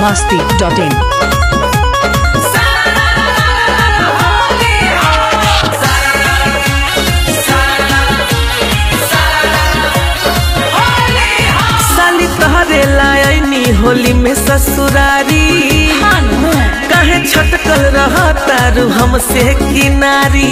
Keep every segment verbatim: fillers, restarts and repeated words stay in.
masti dot in. साली तोहरे लायनी होली में ससुरारी कहे छटकल रहा तारू हमसे किनारी।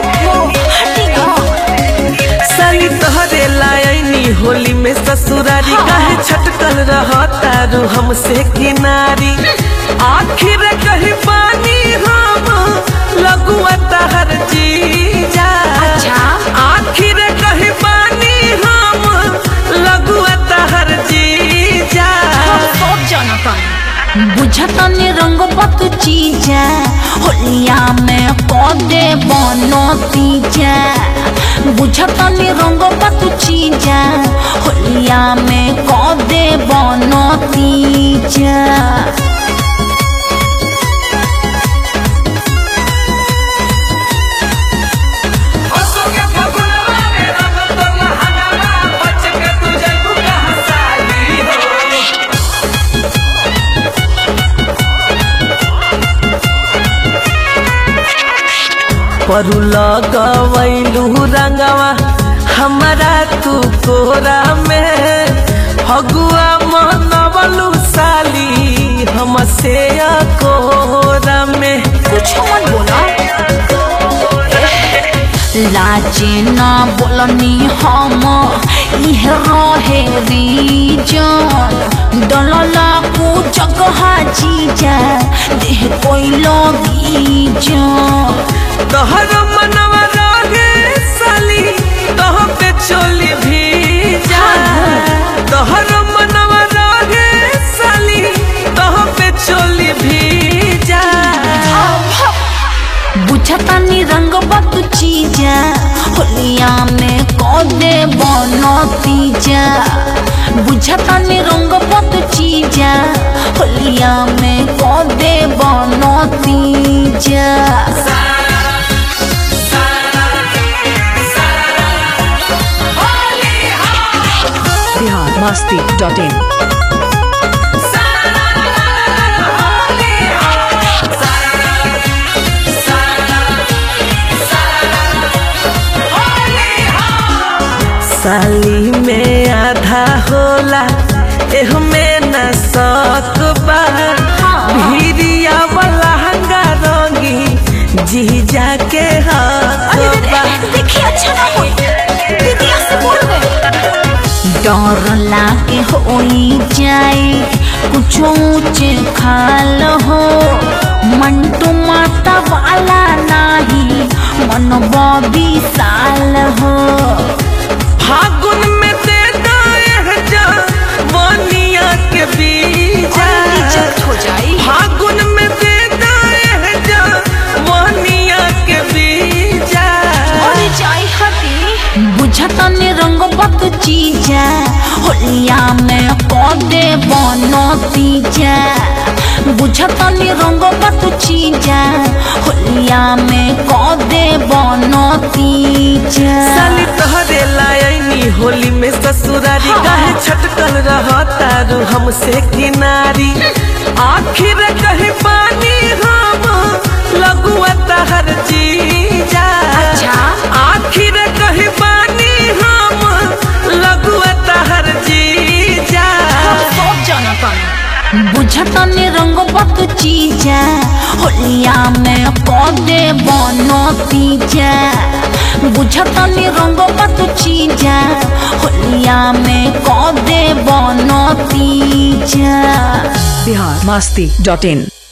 साली तोहरे लायनी होली में ससुरारी कहे छटकल रहा तारू हमसे किनारी। आखिर कही पानी हम लगुआ तहर जीजा, आखिर कही पानी हम लगुआ तहर जीजा। बुझतनी रंग बत चीजा होलिया में पौधे बनो तीजा। बुझतनी रंग बत चीजा होलिया में पौधे बनो तीजा। परू लगवैलू रंगवा हमारा तू कोरा में, हगुआ मनवलू साली हमसे कोरा में। कुछ मत बोला, लाजे ना बोलनी हम यह रहे रीजन। डलला को जगह जीजा देह कोई लोगी जो। तोहर मनवा रहे साली तोह पे चोली भीजा, तोहर मनवा रहे साली तोह पे चोली भीजा। बुझतनी रंग बत चीजा होलिया में कौदे बनो तीजा। बुझतनी रंग बत चीजा होलिया में कौदे बनो तीजा। Bihar masti dot in. साली में आधा होला एह में न सक बा, भीरिया वाला हंगा रंगी जी जाके हक बा। देखिए अच्छा ना हो दीदिया से बोल गए। डर लागे होई जाए कुछ ऊंच खाल हो, मंटू माता वाला नाही मन बॉबी साल हो। फागुन में दे दाए जा बनिया के बीजा, हो जाए फागुन में दे दाए जा बनिया के बीजा। जाए हटी बुझतनी रंग बत चीजा होलिया में पौधे बनो तीजा। बुझतनी रंग बत चीजा होलिया में पौधे बनो तीजा। साली तोहरे लायनी होली में ससुरारी कहे छटकल रहा तारू हमसे किनारी। आखिर कही पानी हम लगुआ तहर जीजा, आखिर कही पानी हम लगुआ तहर जीजा। बुझतनी रंग बत चीजा होलिया में पौधे बनो तीजा। बुझतनी रंग बत चीजा होलिया में पौधे बनो तीजा। Bihar masti dot in.